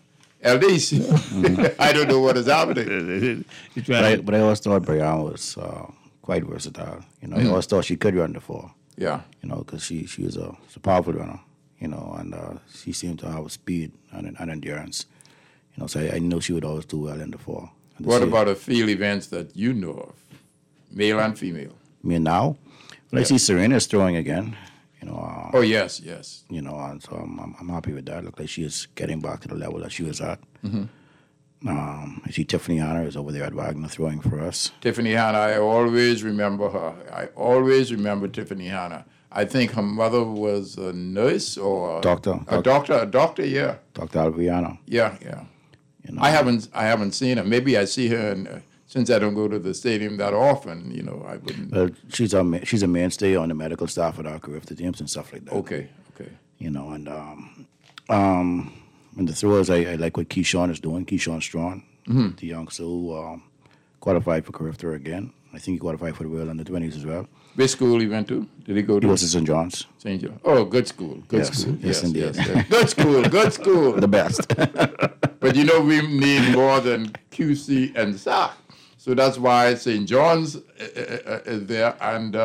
LDC. I don't know what is happening. But I always thought Brianne was quite versatile. I always thought she could run the 4. Yeah. Because she was a powerful runner, and she seemed to have speed and endurance. So I knew she would always do well in the 4. What about the field events that you know of, male and female? Me now? Well, I see Serena's throwing again. Oh, yes. And so I'm happy with that. Look like she is getting back to the level that she was at. I see Tiffany Hanna is over there at Wagner throwing for us. Tiffany Hanna, I always remember her. I always remember Tiffany Hanna. I think her mother was a nurse or Doctor, yeah. Dr. Alviana. Yeah. I haven't seen her. Maybe I see her, since I don't go to the stadium that often, I wouldn't. Well, she's a mainstay on the medical staff at our Carifta teams and stuff like that. Okay. And the throwers, I like what Keyshawn is doing. Keyshawn Strong, the youngster who qualified for Carifta again. I think he qualified for the World Under-20s as well. Which school he went to? Did he go to? He was at St. John's. St. John. Oh, good school. Good school. Yes, indeed. Yes. Good school. The best. But we need more than QC and SAC. So that's why St. John's is there. And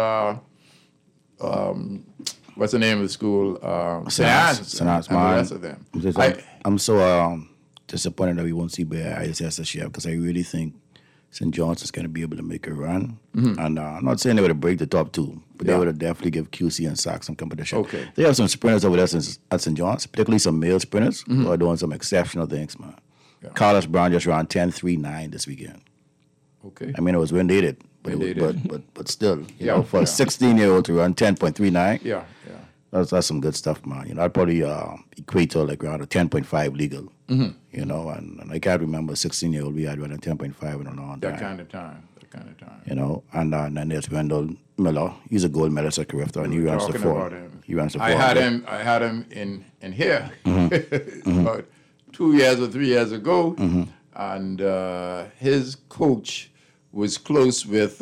what's the name of the school? St. Anne's. And the rest of them. I'm so disappointed that we won't see Bear ISS this year because I really think St. John's is going to be able to make a run. And I'm not saying they would break the top 2, but they would definitely give QC and SAC some competition. Okay. They have some sprinters over there at St. John's, particularly some male sprinters who are doing some exceptional things, man. Yeah. Carlos Brown just ran 10.39 this weekend. Okay. I mean, it was when they did, but still, for a 16-year-old to run 10.39. Yeah. That's some good stuff, man. I'd probably equate to like around a 10.5 legal. And I can't remember a 16-year-old we had running 10.5 in a long time. That kind of time. And then there's Wendell Miller. He's a gold medalist at Carifta, and he runs the 4. He runs the 4. I had him in here about 2 years or 3 years ago, and his coach was close with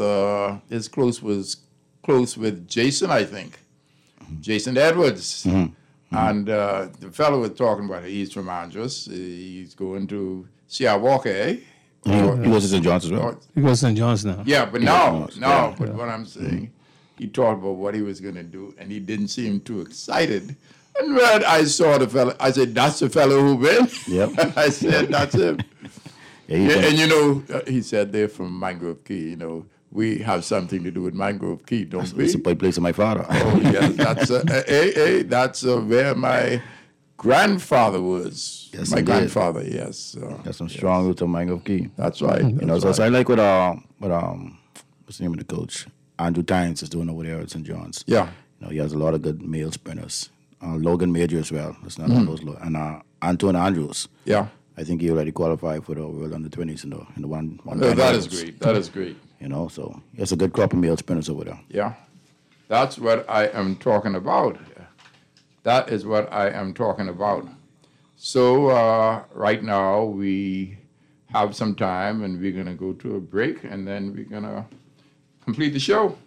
Jason, I think. Jason Edwards. And the fellow was talking about he's from Andros. He's going to Siawaka, He goes to St. John's as well. He goes to St. John's now. Yeah, but but what I'm saying, he talked about what he was going to do, and he didn't seem too excited. And when I saw the fellow, I said, that's the fellow who win? Yep. I said, that's him. And he said they're from Mangrove Key, we have something to do with Mangrove Key, don't we? It's a place of my father. Oh, yes, that's where my grandfather was. Yes, my indeed. Grandfather, yes. Got some strong roots of Mangrove Key. That's right. So I like what what's the name of the coach? Andrew Tynes is doing over there at St. John's. Yeah. He has a lot of good male sprinters. Logan Major as well. That's not one of those. And Anton Andrews. Yeah. I think he already qualified for the World Under-20s in the one. That is great. That is great. So he has a good crop of male sprinters over there. Yeah. That's what I am talking about. That is what I am talking about. So right now we have some time, and we're going to go to a break, and then we're going to complete the show.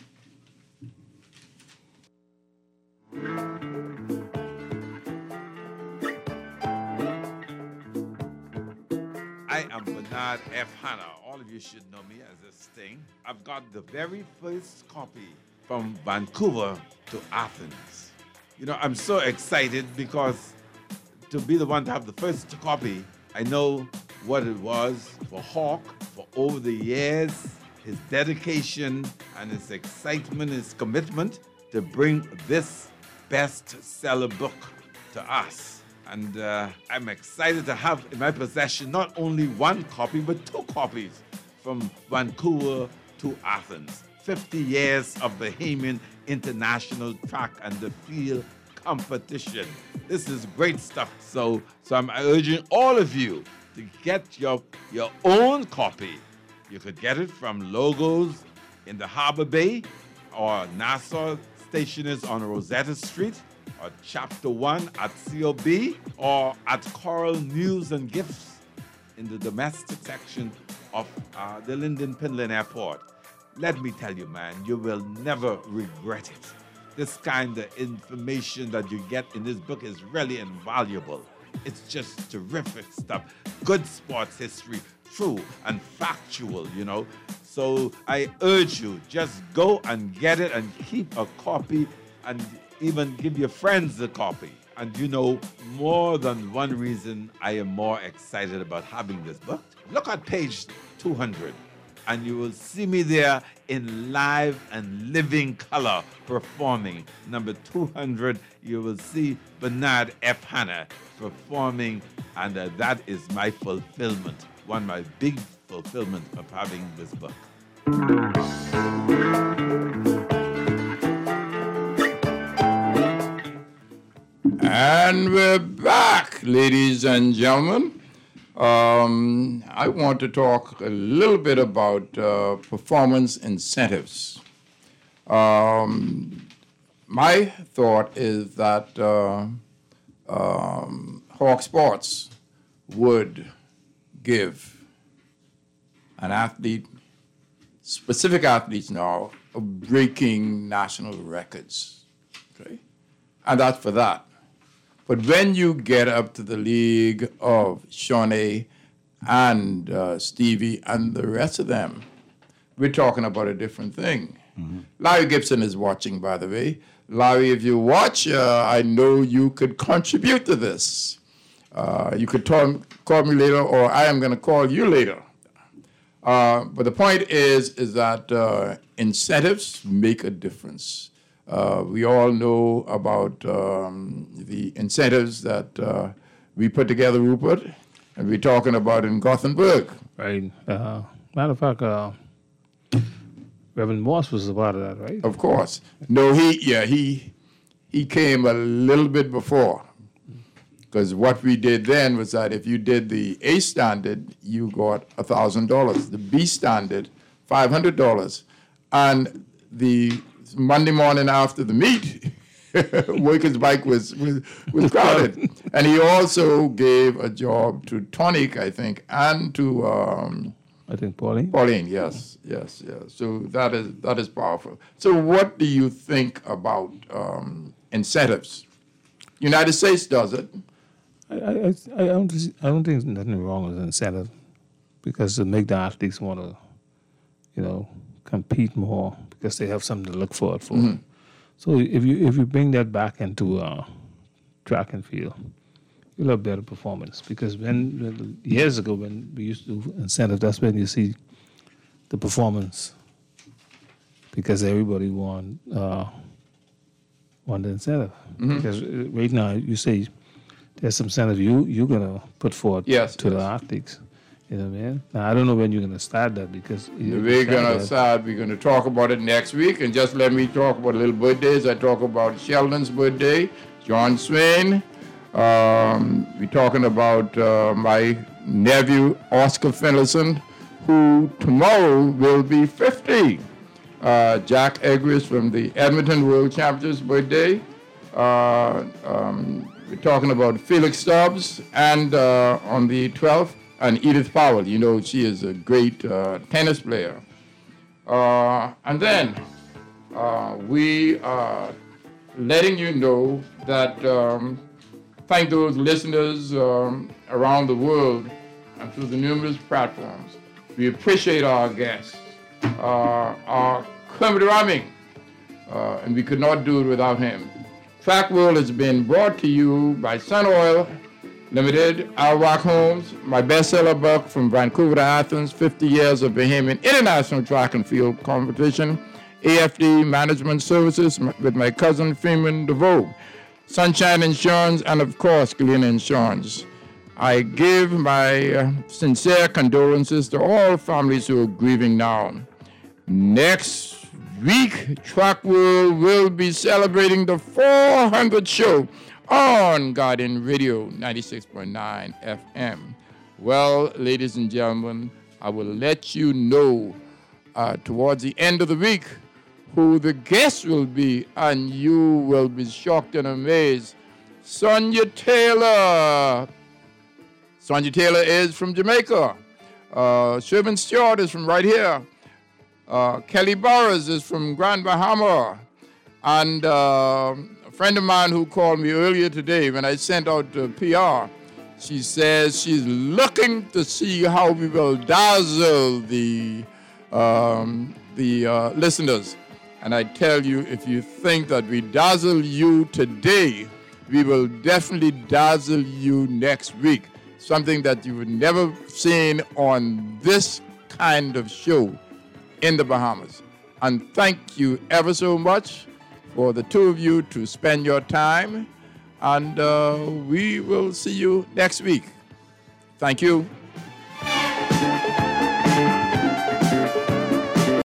I am Bernard F. Hanna. All of you should know me as this thing. I've got the very first copy from Vancouver to Athens. You know, I'm so excited because to be the one to have the first copy, I know what it was for Hawk for over the years, his dedication and his excitement, his commitment to bring this bestseller book to us. And I'm excited to have in my possession not only one copy, but 2 copies from Vancouver to Athens. 50 years of Bahamian international track and the field competition. This is great stuff. So I'm urging all of you to get your own copy. You could get it from Logos in the Harbor Bay or Nassau Stationers on Rosetta Street or Chapter 1 at COB or at Coral News and Gifts in the domestic section of the Linden Pinland Airport. Let me tell you, man, you will never regret it. This kind of information that you get in this book is really invaluable. It's just terrific stuff. Good sports history, true and factual, you know. So I urge you, just go and get it and keep a copy and even give your friends a copy. And you know, more than one reason I am more excited about having this book. Look at page 200. And you will see me there in live and living color performing. Number 200, you will see Bernard F. Hanna performing, and that is my fulfillment, one of my big fulfillment of having this book. And we're back, ladies and gentlemen. I want to talk a little bit about performance incentives. My thought is that Hawk Sports would give an athlete, specific athletes now, breaking national records. Okay? And that's for that. But when you get up to the league of Shawnee and Stevie and the rest of them, we're talking about a different thing. Mm-hmm. Larry Gibson is watching, by the way. Larry, if you watch, I know you could contribute to this. You could call me later, or I am going to call you later. But the point is that incentives make a difference. We all know about the incentives that we put together, Rupert, and we're talking about in Gothenburg. Right. Matter of fact, Reverend Morse was a part of that, right? Of course. No, he came a little bit before. Because what we did then was that if you did the A standard, you got $1,000. The B standard, $500. And the Monday morning after the meet, Workers' Bike was crowded. And he also gave a job to Tonic, I think, and to I think Pauline. Pauline, yes. So that is powerful. So what do you think about incentives? United States does it. I don't think there's nothing wrong with incentive, because to make the athletes want to, compete more, because they have something to look forward for. Mm-hmm. So if you bring that back into track and field, you'll have better performance. Because when years ago when we used to do incentive, that's when you see the performance, because everybody won the incentive. Mm-hmm. Because right now you say there's some incentive you're gonna put forward to the athletes. You know what I mean? Now, I don't know when you're going to start that, because we're going to talk about it next week. And just let me talk about little birthdays. I talk about Sheldon's birthday, John Swain. We're talking about my nephew, Oscar Finlayson, who tomorrow will be 50. Jack Egris from the Edmonton World Championships birthday. We're talking about Felix Stubbs, and on the 12th, and Edith Powell. She is a great tennis player. And then we are letting you know that thank those listeners around the world and through the numerous platforms. We appreciate our guests. Our Kermit Raming, and we could not do it without him. Track World has been brought to you by Sun Oil Limited, Al Rock Homes, my bestseller book From Vancouver to Athens, 50 Years of Bahamian International Track and Field Competition, AFD Management Services with my cousin Freeman DeVoe, Sunshine Insurance, and of course, Galena Insurance. I give my sincere condolences to all families who are grieving now. Next week, Track World will be celebrating the 400th show on Guardian Radio 96.9 FM. Well, ladies and gentlemen, I will let you know towards the end of the week who the guest will be, and you will be shocked and amazed. Sonia Taylor. Sonia Taylor is from Jamaica. Sherman Stewart is from right here. Kelly Burrows is from Grand Bahama. And a friend of mine who called me earlier today when I sent out the PR, she says she's looking to see how we will dazzle the listeners. And I tell you, if you think that we dazzle you today, we will definitely dazzle you next week. Something that you would never seen on this kind of show in the Bahamas. And thank you ever so much for the two of you to spend your time. And we will see you next week. Thank you.